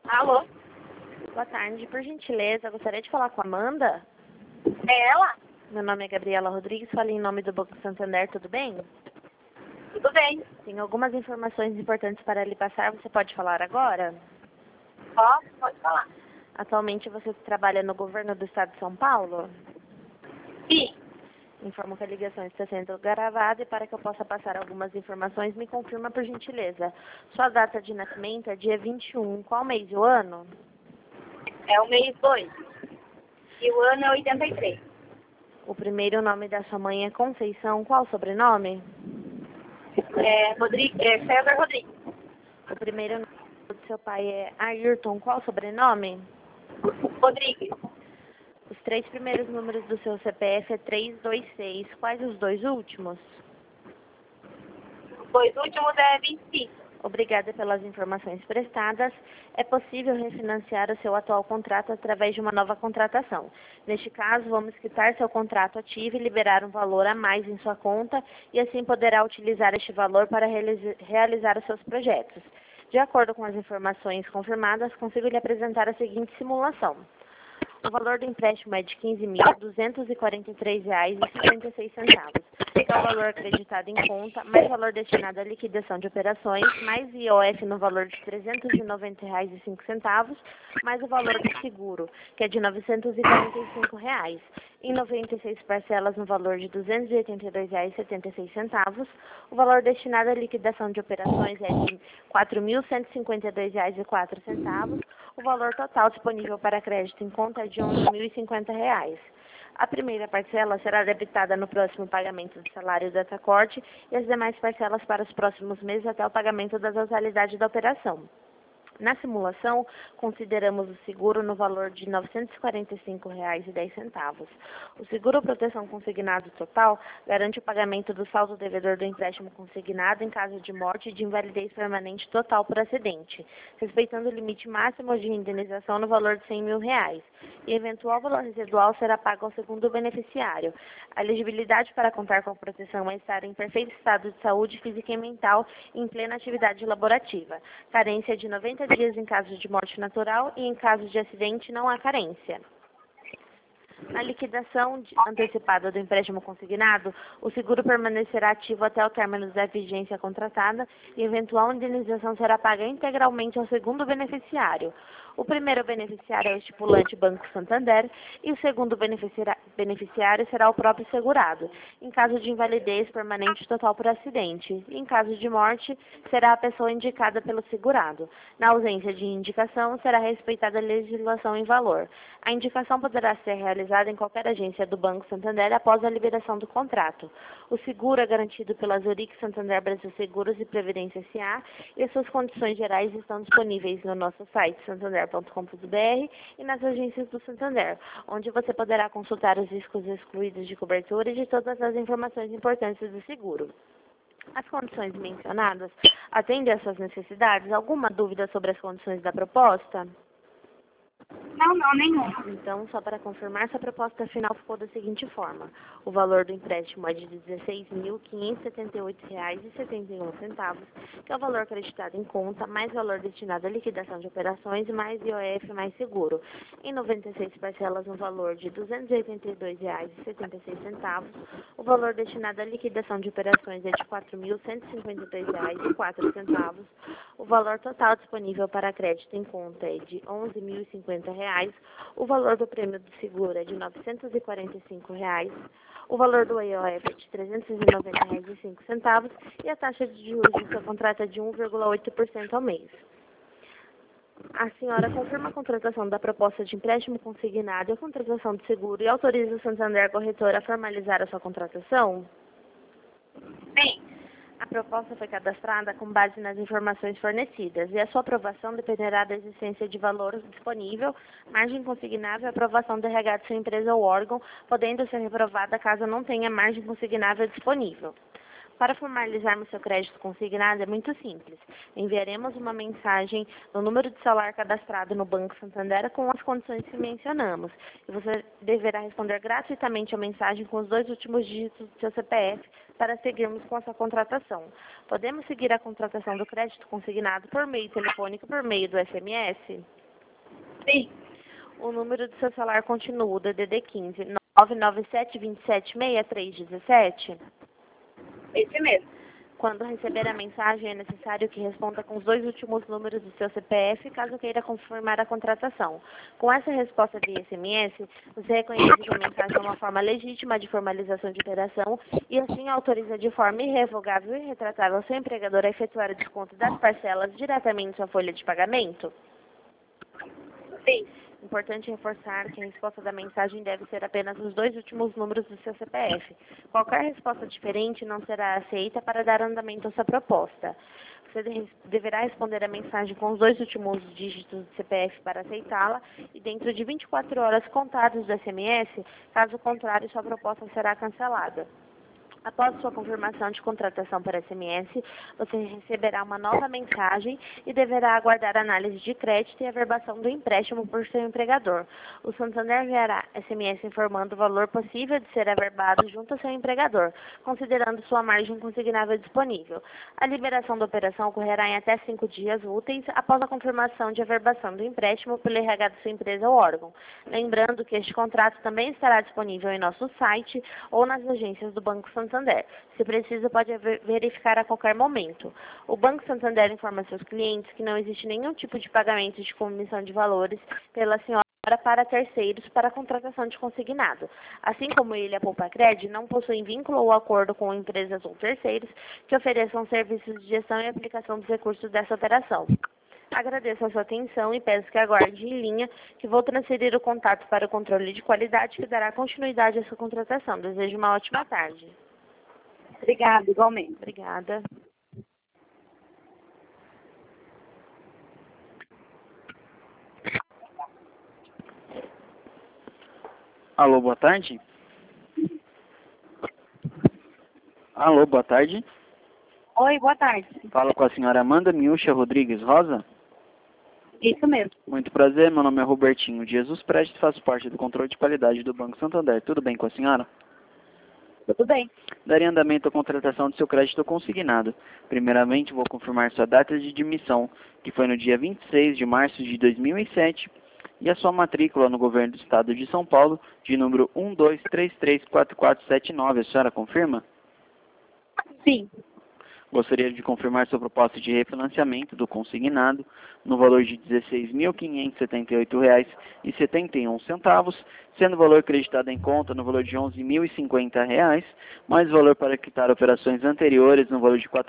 Alô? Boa tarde, por gentileza, gostaria de falar com a Amanda? É ela? Meu nome é Gabriela Rodrigues, falei em nome do Banco Santander, tudo bem? Tudo bem? Tenho algumas informações importantes para lhe passar, você pode falar agora? Pode falar. Atualmente você trabalha no governo do estado de São Paulo? Sim. Informo que a ligação está sendo gravada e para que eu possa passar algumas informações, me confirma por gentileza. Sua data de nascimento é dia 21, qual mês e o ano? É o mês 2. E o ano é 83. O primeiro nome da sua mãe é Conceição, qual o sobrenome? César Rodrigues. O primeiro nome do seu pai é Ayrton, qual o sobrenome? Rodrigues. Os 3 primeiros números do seu CPF é 326. Quais os 2 últimos? Os 2 últimos é 25. Obrigada pelas informações prestadas. É possível refinanciar o seu atual contrato através de uma nova contratação. Neste caso, vamos quitar seu contrato ativo e liberar um valor a mais em sua conta e assim poderá utilizar este valor para realizar os seus projetos. De acordo com as informações confirmadas, consigo lhe apresentar a seguinte simulação. O valor do empréstimo é de R$ 15.243,66, que é o valor acreditado em conta, mais valor destinado à liquidação de operações, mais IOF no valor de R$ 390,05, mais o valor do seguro, que é de R$ 945, em 96 parcelas no valor de R$ 282,76. O valor destinado à liquidação de operações é de R$ 4.152,04. O valor total disponível para crédito em conta é de R$ 11.050. A primeira parcela será debitada no próximo pagamento do salário dessa corte e as demais parcelas para os próximos meses até o pagamento da totalidade da operação. Na simulação, consideramos o seguro no valor de R$ 945,10. O seguro proteção consignado total garante o pagamento do saldo devedor do empréstimo consignado em caso de morte e de invalidez permanente total por acidente, respeitando o limite máximo de indenização no valor de R$ 100.000, e eventual valor residual será pago ao segundo beneficiário. A elegibilidade para contar com a proteção é estar em perfeito estado de saúde física e mental e em plena atividade laborativa. Carência de 90 dias em caso de morte natural e em caso de acidente não há carência. Na liquidação antecipada do empréstimo consignado, o seguro permanecerá ativo até o término da vigência contratada e eventual indenização será paga integralmente ao segundo beneficiário. O primeiro beneficiário é o estipulante Banco Santander e o segundo beneficiário será o próprio segurado, em caso de invalidez permanente total por acidente. Em caso de morte, será a pessoa indicada pelo segurado. Na ausência de indicação, será respeitada a legislação em valor. A indicação poderá ser realizada em qualquer agência do Banco Santander após a liberação do contrato. O seguro é garantido pela Zurich Santander Brasil Seguros e Previdência S.A. e as suas condições gerais estão disponíveis no nosso site santander.com.br e nas agências do Santander, onde você poderá consultar os riscos excluídos de cobertura e de todas as informações importantes do seguro. As condições mencionadas atendem às suas necessidades? Alguma dúvida sobre as condições da proposta? Não, nenhuma. Então, só para confirmar, essa proposta final ficou da seguinte forma. O valor do empréstimo é de R$ 16.578,71, que é o valor acreditado em conta, mais valor destinado à liquidação de operações, mais IOF, mais seguro. Em 96 parcelas, no valor de R$ 282,76. O valor destinado à liquidação de operações é de R$ 4.152,04. O valor total disponível para crédito em conta é de R$ 11.050. O valor do prêmio do seguro é de R$ 945. O valor do IOF é de R$ 390,05 e a taxa de juros do seu contrato é de 1,8% ao mês. A senhora confirma a contratação da proposta de empréstimo consignado e a contratação do seguro e autoriza o Santander Corretora a formalizar a sua contratação? Sim. A proposta foi cadastrada com base nas informações fornecidas e a sua aprovação dependerá da existência de valor disponível, margem consignável e aprovação do RH de sua empresa ou órgão, podendo ser reprovada caso não tenha margem consignável disponível. Para formalizarmos seu crédito consignado é muito simples. Enviaremos uma mensagem no número de celular cadastrado no Banco Santander com as condições que mencionamos. E você deverá responder gratuitamente a mensagem com os 2 últimos dígitos do seu CPF para seguirmos com a sua contratação. Podemos seguir a contratação do crédito consignado por meio telefônico, por meio do SMS? Sim. O número do seu celular continua o DDD 15 997 27 63 17? Esse mesmo. Quando receber a mensagem, é necessário que responda com os 2 últimos números do seu CPF, caso queira confirmar a contratação. Com essa resposta via SMS, você reconhece que a mensagem é uma forma legítima de formalização de operação e assim autoriza de forma irrevogável e retratável seu empregador a efetuar o desconto das parcelas diretamente em sua folha de pagamento? Sim. Importante reforçar que a resposta da mensagem deve ser apenas os 2 últimos números do seu CPF. Qualquer resposta diferente não será aceita para dar andamento à sua proposta. Você deverá responder a mensagem com os 2 últimos dígitos do CPF para aceitá-la e dentro de 24 horas contadas do SMS, caso contrário, sua proposta será cancelada. Após sua confirmação de contratação por SMS, você receberá uma nova mensagem e deverá aguardar a análise de crédito e averbação do empréstimo por seu empregador. O Santander enviará SMS informando o valor possível de ser averbado junto ao seu empregador, considerando sua margem consignável disponível. A liberação da operação ocorrerá em até 5 dias úteis após a confirmação de averbação do empréstimo pelo RH da sua empresa ou órgão. Lembrando que este contrato também estará disponível em nosso site ou nas agências do Banco Santander. Se preciso, pode verificar a qualquer momento. O Banco Santander informa seus clientes que não existe nenhum tipo de pagamento de comissão de valores pela senhora para terceiros para a contratação de consignado. Assim como ele e a Poupa-Cred não possuem vínculo ou acordo com empresas ou terceiros que ofereçam serviços de gestão e aplicação dos recursos dessa operação. Agradeço a sua atenção e peço que aguarde em linha que vou transferir o contato para o controle de qualidade que dará continuidade à sua contratação. Desejo uma ótima tarde. Obrigada, igualmente. Obrigada. Alô, boa tarde. Alô, boa tarde. Oi, boa tarde. Fala com a senhora Amanda Milcha Rodrigues Rosa. Isso mesmo. Muito prazer, meu nome é Robertinho de Jesus Prestes, faço parte do controle de qualidade do Banco Santander. Tudo bem com a senhora? Tudo bem. Daria andamento à contratação do seu crédito consignado. Primeiramente, vou confirmar sua data de admissão, que foi no dia 26 de março de 2007, e a sua matrícula no governo do estado de São Paulo, de número 12334479. A senhora confirma? Sim. Gostaria de confirmar sua proposta de refinanciamento do consignado no valor de R$ 16.578,71, sendo o valor acreditado em conta no valor de R$ 11.050, mais o valor para quitar operações anteriores no valor de R$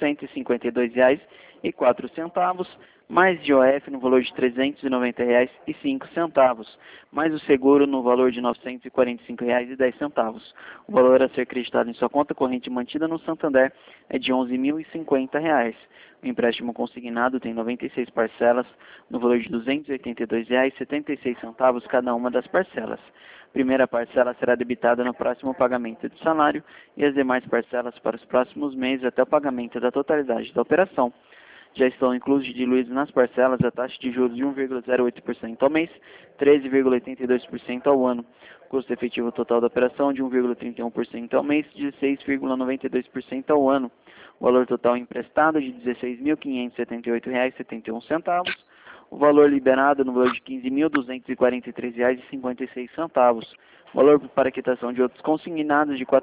4.152,04, mais IOF no valor de R$ 390,05, mais o seguro no valor de R$ 945,10. O valor a ser acreditado em sua conta corrente mantida no Santander é de R$ 11.050. O empréstimo consignado tem 96 parcelas no valor de R$ 282,76 cada uma das parcelas. A primeira parcela será debitada no próximo pagamento de salário e as demais parcelas para os próximos meses até o pagamento da totalidade da operação. Já estão inclusos e diluídos nas parcelas a taxa de juros de 1,08% ao mês, 13,82% ao ano. Custo efetivo total da operação de 1,31% ao mês, 16,92% ao ano. O valor total emprestado de R$ 16.578,71. O valor liberado no valor de R$ 15.243,56. O valor para quitação de outros consignados de R$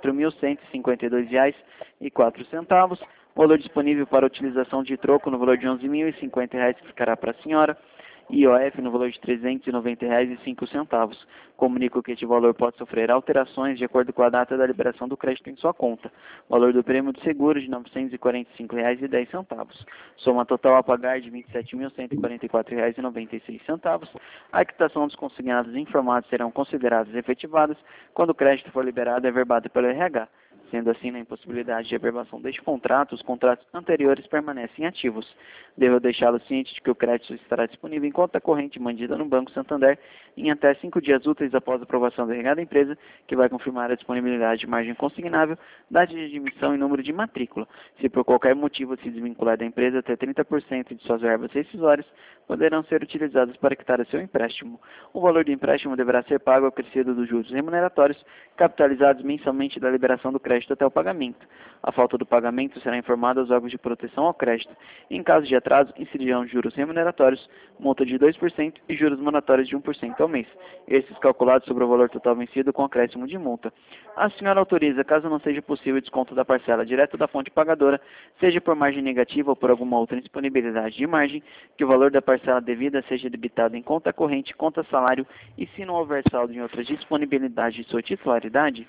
4.152,04. O valor disponível para utilização de troco no valor de R$ 11.050 que ficará para a senhora. IOF no valor de R$ 390,05. Comunico que este valor pode sofrer alterações de acordo com a data da liberação do crédito em sua conta. Valor do prêmio de seguro de R$ 945,10. Soma total a pagar de R$ 27.144,96. A quitação dos consignados informados serão consideradas efetivadas quando o crédito for liberado e averbado pelo RH. Sendo assim, na impossibilidade de averbação deste contrato, os contratos anteriores permanecem ativos. Devo deixá-lo ciente de que o crédito estará disponível em conta corrente mantida no Banco Santander em até 5 dias úteis após a aprovação da regada empresa, que vai confirmar a disponibilidade de margem consignável, data de admissão e número de matrícula. Se por qualquer motivo se desvincular da empresa, até 30% de suas verbas rescisórias poderão ser utilizadas para quitar o seu empréstimo. O valor do empréstimo deverá ser pago acrescido dos juros remuneratórios, capitalizados mensalmente da liberação do crédito até o pagamento. A falta do pagamento será informada aos órgãos de proteção ao crédito. Em caso de atraso, incidirão juros remuneratórios, multa de 2% e juros moratórios de 1% ao mês, esses calculados sobre o valor total vencido com acréscimo de multa. A senhora autoriza, caso não seja possível o desconto da parcela direto da fonte pagadora, seja por margem negativa ou por alguma outra indisponibilidade de margem, que o valor da parcela devida seja debitado em conta corrente, conta salário e, se não houver saldo em outra disponibilidade de sua titularidade?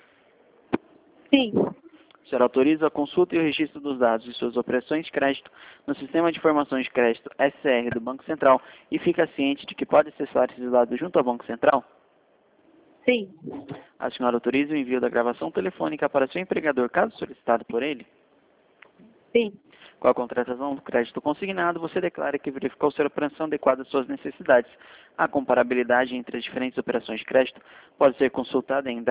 Sim. A senhora autoriza a consulta e o registro dos dados de suas operações de crédito no Sistema de Informações de Crédito SCR do Banco Central e fica ciente de que pode acessar esses dados junto ao Banco Central? Sim. A senhora autoriza o envio da gravação telefônica para seu empregador, caso solicitado por ele? Sim. Com a contratação do crédito consignado, você declara que verificou ser a operação adequada às suas necessidades. A comparabilidade entre as diferentes operações de crédito pode ser consultada em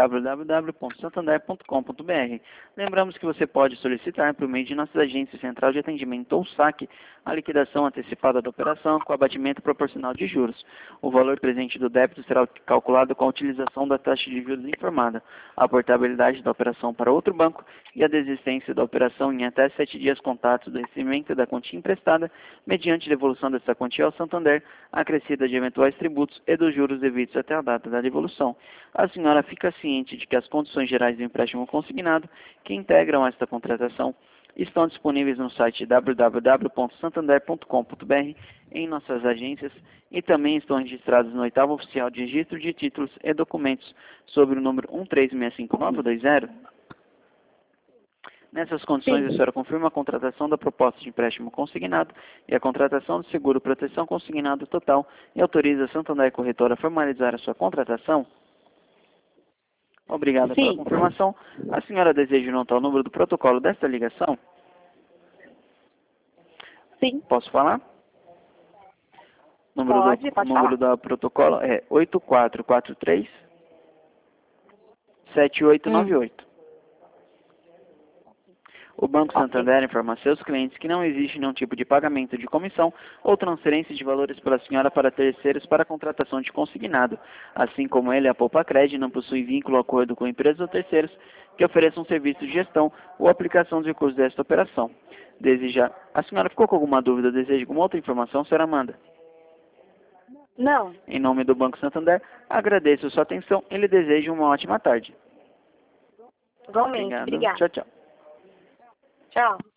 www.santander.com.br. Lembramos que você pode solicitar, por meio de nossas agências Central de Atendimento ou SAC, a liquidação antecipada da operação com abatimento proporcional de juros. O valor presente do débito será calculado com a utilização da taxa de juros informada, a portabilidade da operação para outro banco e a desistência da operação em até 7 dias contados do recebimento da quantia emprestada, mediante devolução dessa quantia ao Santander, acrescida de eventuais tributos e dos juros devidos até a data da devolução. A senhora fica ciente de que as condições gerais do empréstimo consignado, que integram esta contratação, estão disponíveis no site www.santander.com.br, em nossas agências, e também estão registrados no 8º Oficial de Registro de Títulos e Documentos, sobre o número 1365920. Nessas condições, a senhora confirma a contratação da proposta de empréstimo consignado e a contratação do seguro proteção consignado total e autoriza a Santander Corretora a formalizar a sua contratação? Obrigada pela confirmação. A senhora deseja anotar o número do protocolo desta ligação? Sim. Posso falar? O número do protocolo é 8443 7898. O Banco Santander informa a seus clientes que não existe nenhum tipo de pagamento de comissão ou transferência de valores pela senhora para terceiros para a contratação de consignado. Assim como ele, a Poupa Cred não possui vínculo ou acordo com empresas ou terceiros que ofereçam serviço de gestão ou aplicação dos recursos desta operação. A senhora ficou com alguma dúvida ou deseja alguma outra informação, senhora Amanda? Não. Em nome do Banco Santander, agradeço a sua atenção e lhe desejo uma ótima tarde. Igualmente. Obrigada. Tchau, tchau. Tchau.